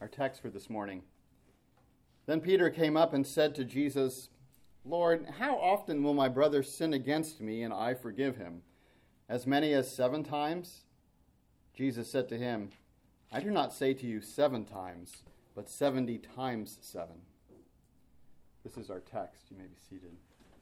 Our text for this morning. Then Peter came up and said to Jesus, "Lord, how often will my brother sin against me and I forgive him? As many as 7 times?" Jesus said to him, "I do not say to you 7 times, but 70 times 7. This is our text. You may be seated.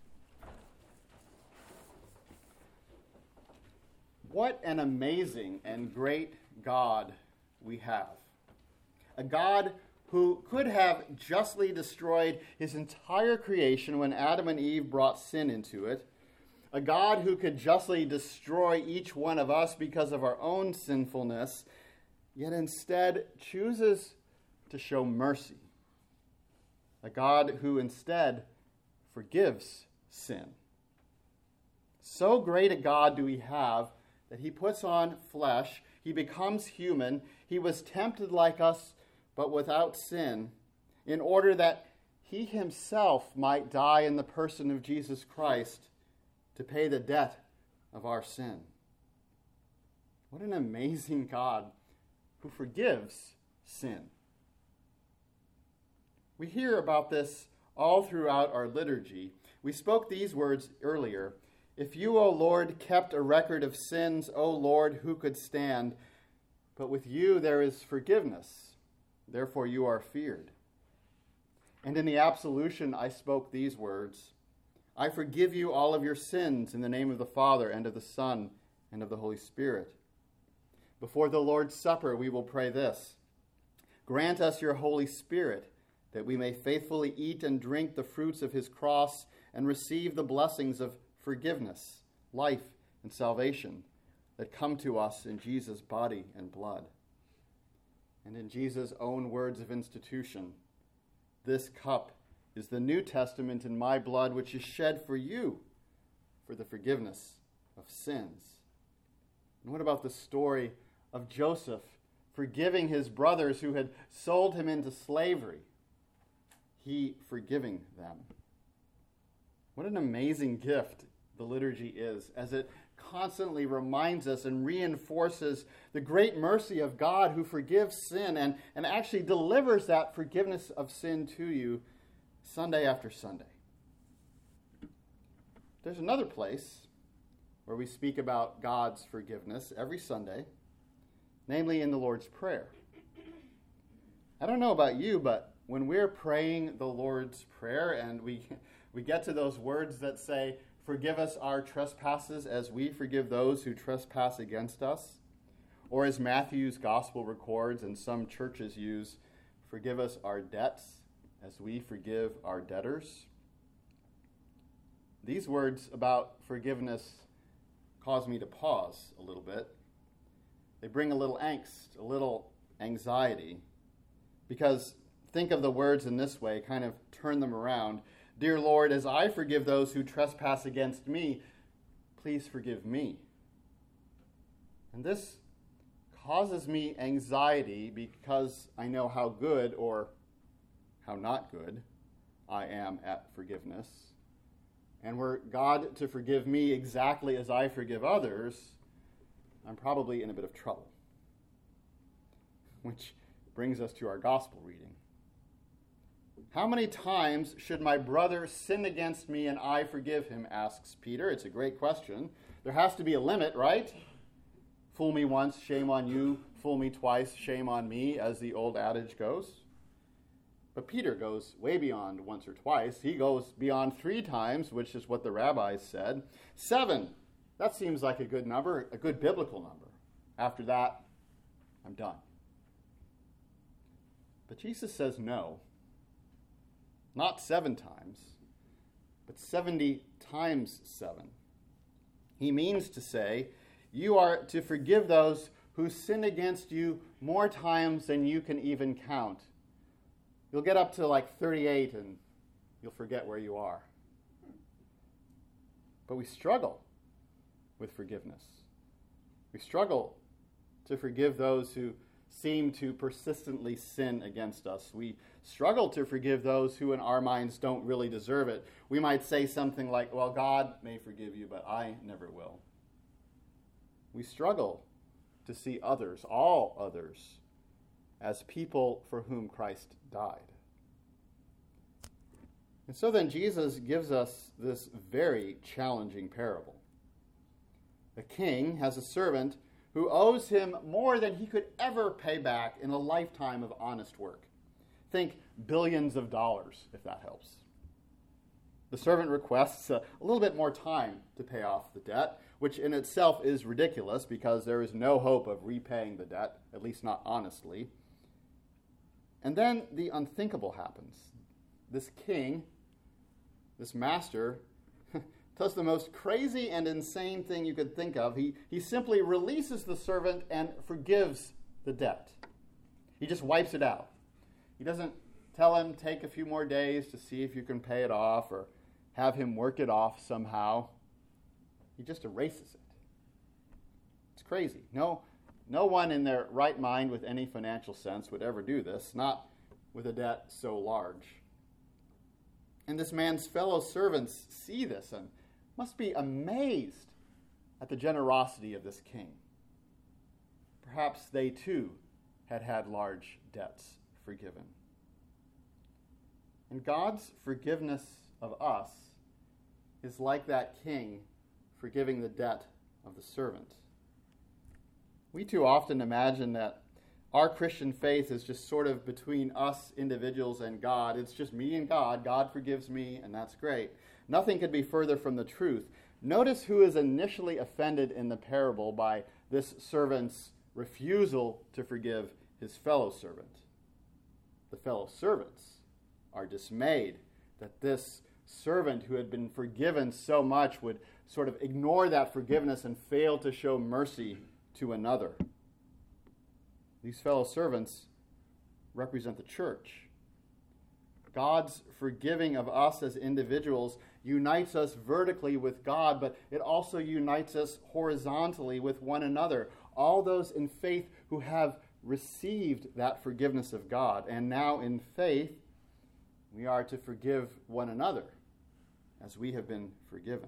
What an amazing and great God we have. A God who could have justly destroyed his entire creation when Adam and Eve brought sin into it. A God who could justly destroy each one of us because of our own sinfulness, yet instead chooses to show mercy. A God who instead forgives sin. So great a God do we have that he puts on flesh, he becomes human, he was tempted like us, but without sin, in order that he himself might die in the person of Jesus Christ to pay the debt of our sin. What an amazing God who forgives sin. We hear about this all throughout our liturgy. We spoke these words earlier. "If you, O Lord, kept a record of sins, O Lord, who could stand? But with you there is forgiveness. Therefore you are feared." And in the absolution I spoke these words, "I forgive you all of your sins in the name of the Father and of the Son and of the Holy Spirit." Before the Lord's Supper we will pray this: "Grant us your Holy Spirit, that we may faithfully eat and drink the fruits of his cross and receive the blessings of forgiveness, life, and salvation that come to us in Jesus' body and blood." And in Jesus' own words of institution, "This cup is the New Testament in my blood, which is shed for you for the forgiveness of sins." And what about the story of Joseph forgiving his brothers who had sold him into slavery? He forgiving them. What an amazing gift the liturgy is, as it constantly reminds us and reinforces the great mercy of God who forgives sin and actually delivers that forgiveness of sin to you Sunday after Sunday. There's another place where we speak about God's forgiveness every Sunday, namely in the Lord's Prayer. I don't know about you, but when we're praying the Lord's Prayer and we get to those words that say, "Forgive us our trespasses as we forgive those who trespass against us," or as Matthew's gospel records and some churches use, "Forgive us our debts as we forgive our debtors." These words about forgiveness cause me to pause a little bit. They bring a little angst, a little anxiety, because think of the words in this way, kind of turn them around. "Dear Lord, as I forgive those who trespass against me, please forgive me." And this causes me anxiety because I know how good or how not good I am at forgiveness. And were God to forgive me exactly as I forgive others, I'm probably in a bit of trouble. Which brings us to our gospel reading. "How many times should my brother sin against me and I forgive him?" asks Peter. It's a great question. There has to be a limit, right? Fool me once, shame on you. Fool me twice, shame on me, as the old adage goes. But Peter goes way beyond once or twice. He goes beyond 3 times, which is what the rabbis said. 7, that seems like a good number, a good biblical number. After that, I'm done. But Jesus says no. Not 7 times, but 70 times 7. He means to say, you are to forgive those who sin against you more times than you can even count. You'll get up to like 38 and you'll forget where you are. But we struggle with forgiveness. We struggle to forgive those who seem to persistently sin against us. We struggle to forgive those who in our minds don't really deserve it. We might say something like, well, God may forgive you, but I never will. We struggle to see others, all others, as people for whom Christ died. And so then Jesus gives us this very challenging parable. A king has a servant who owes him more than he could ever pay back in a lifetime of honest work. Think billions of dollars, if that helps. The servant requests a little bit more time to pay off the debt, which in itself is ridiculous because there is no hope of repaying the debt, at least not honestly. And then the unthinkable happens. This king, this master, does the most crazy and insane thing you could think of. He simply releases the servant and forgives the debt. He just wipes it out. He doesn't tell him, take a few more days to see if you can pay it off or have him work it off somehow. He just erases it. It's crazy. No one in their right mind with any financial sense would ever do this, not with a debt so large. And this man's fellow servants see this and must be amazed at the generosity of this king. Perhaps they too had large debts forgiven. And God's forgiveness of us is like that king forgiving the debt of the servant. We too often imagine that our Christian faith is just sort of between us individuals and God. It's just me and God. God forgives me, and that's great. Nothing could be further from the truth. Notice who is initially offended in the parable by this servant's refusal to forgive his fellow servant. The fellow servants are dismayed that this servant who had been forgiven so much would sort of ignore that forgiveness and fail to show mercy to another. These fellow servants represent the church. God's forgiving of us as individuals unites us vertically with God, but it also unites us horizontally with one another. All those in faith who have received that forgiveness of God, and now in faith, we are to forgive one another as we have been forgiven.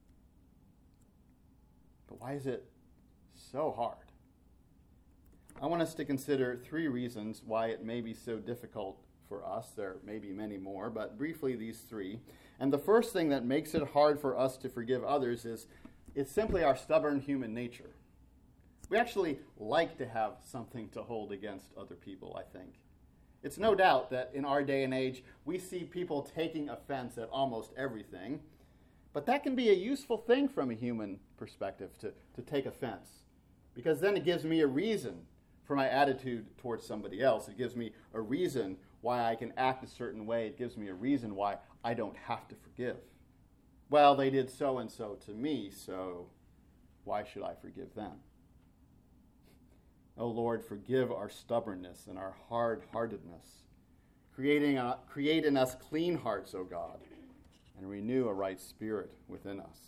But why is it so hard? I want us to consider 3 reasons why it may be so difficult for us. There may be many more, but briefly these 3. And the first thing that makes it hard for us to forgive others is it's simply our stubborn human nature. We actually like to have something to hold against other people, I think. It's no doubt that in our day and age, we see people taking offense at almost everything, but that can be a useful thing from a human perspective to take offense, because then it gives me a reason for my attitude towards somebody else. It gives me a reason why I can act a certain way. It gives me a reason why I don't have to forgive. Well, they did so and so to me, so why should I forgive them? Oh Lord, forgive our stubbornness and our hard-heartedness. Create in us clean hearts, O God, and renew a right spirit within us.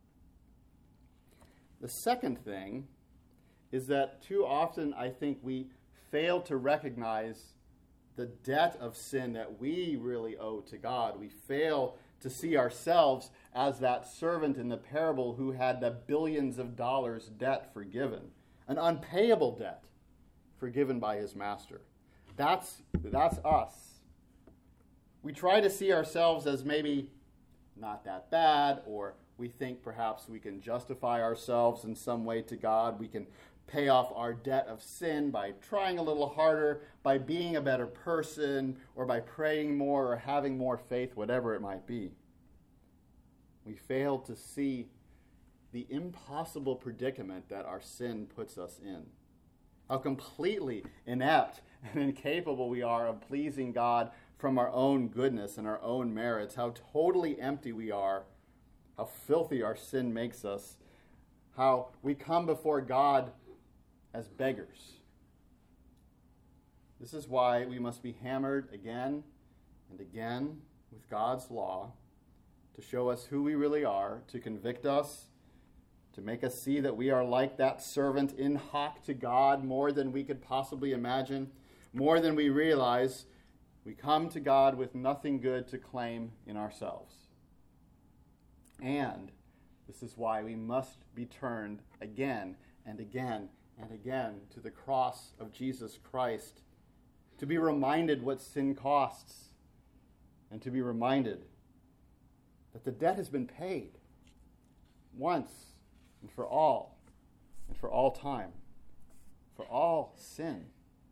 The second thing is that too often I think we fail to recognize the debt of sin that we really owe to God. We fail to see ourselves as that servant in the parable who had the billions of dollars debt forgiven, an unpayable debt forgiven by his master. That's us. We try to see ourselves as maybe not that bad, or we think perhaps we can justify ourselves in some way to God. We can pay off our debt of sin by trying a little harder, by being a better person, or by praying more or having more faith, whatever it might be. We fail to see the impossible predicament that our sin puts us in. How completely inept and incapable we are of pleasing God from our own goodness and our own merits. How totally empty we are. How filthy our sin makes us. How we come before God as beggars. This is why we must be hammered again and again with God's law to show us who we really are, to convict us, to make us see that we are like that servant in hock to God more than we could possibly imagine, more than we realize. We come to God with nothing good to claim in ourselves. And this is why we must be turned again and again and again to the cross of Jesus Christ to be reminded what sin costs, and to be reminded that the debt has been paid once and for all time, for all sin.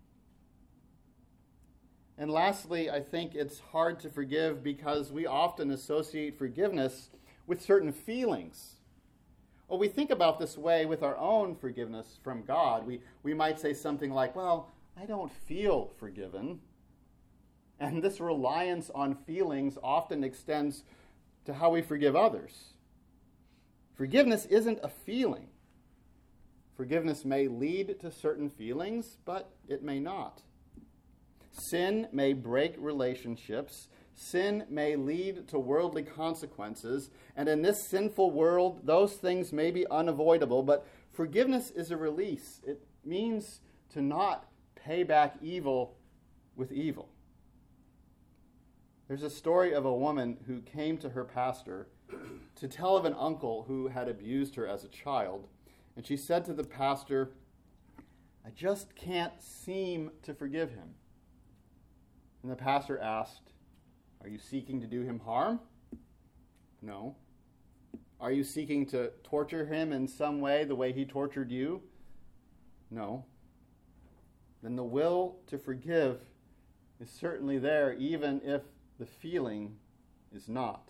And lastly, I think it's hard to forgive because we often associate forgiveness with certain feelings. Well, we think about this way with our own forgiveness from God. We might say something like, well, I don't feel forgiven. And this reliance on feelings often extends to how we forgive others. Forgiveness isn't a feeling. Forgiveness may lead to certain feelings, but it may not. Sin may break relationships. Sin may lead to worldly consequences. And in this sinful world, those things may be unavoidable, but forgiveness is a release. It means to not pay back evil with evil. There's a story of a woman who came to her pastor to tell of an uncle who had abused her as a child. And she said to the pastor, I just can't seem to forgive him. And the pastor asked, are you seeking to do him harm? No. Are you seeking to torture him in some way, the way he tortured you? No. Then the will to forgive is certainly there, even if the feeling is not.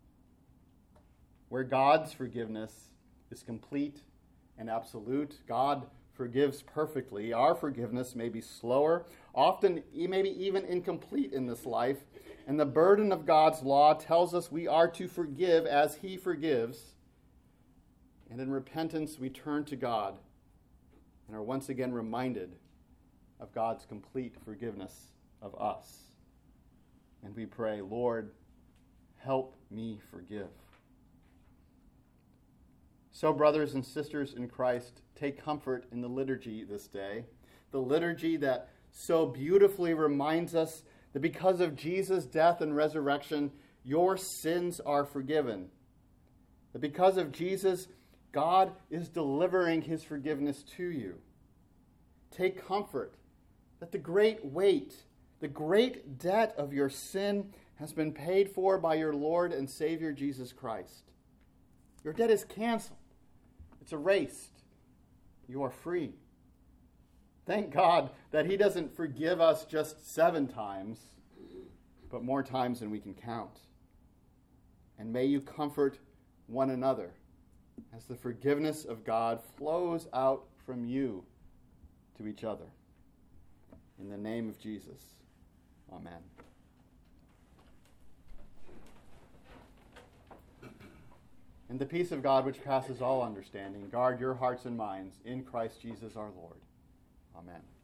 Where God's forgiveness is complete and absolute, God forgives perfectly. Our forgiveness may be slower, often maybe even incomplete in this life, and the burden of God's law tells us we are to forgive as he forgives. And in repentance, we turn to God and are once again reminded of God's complete forgiveness of us. And we pray, Lord, help me forgive. So, brothers and sisters in Christ, take comfort in the liturgy this day, the liturgy that so beautifully reminds us that because of Jesus' death and resurrection, your sins are forgiven. That because of Jesus, God is delivering his forgiveness to you. Take comfort that the great weight, the great debt of your sin has been paid for by your Lord and Savior Jesus Christ. Your debt is canceled. It's erased. You are free. Thank God that he doesn't forgive us just 7 times, but more times than we can count. And may you comfort one another as the forgiveness of God flows out from you to each other. In the name of Jesus, amen. And the peace of God, which passes all understanding, guard your hearts and minds in Christ Jesus our Lord. Amen.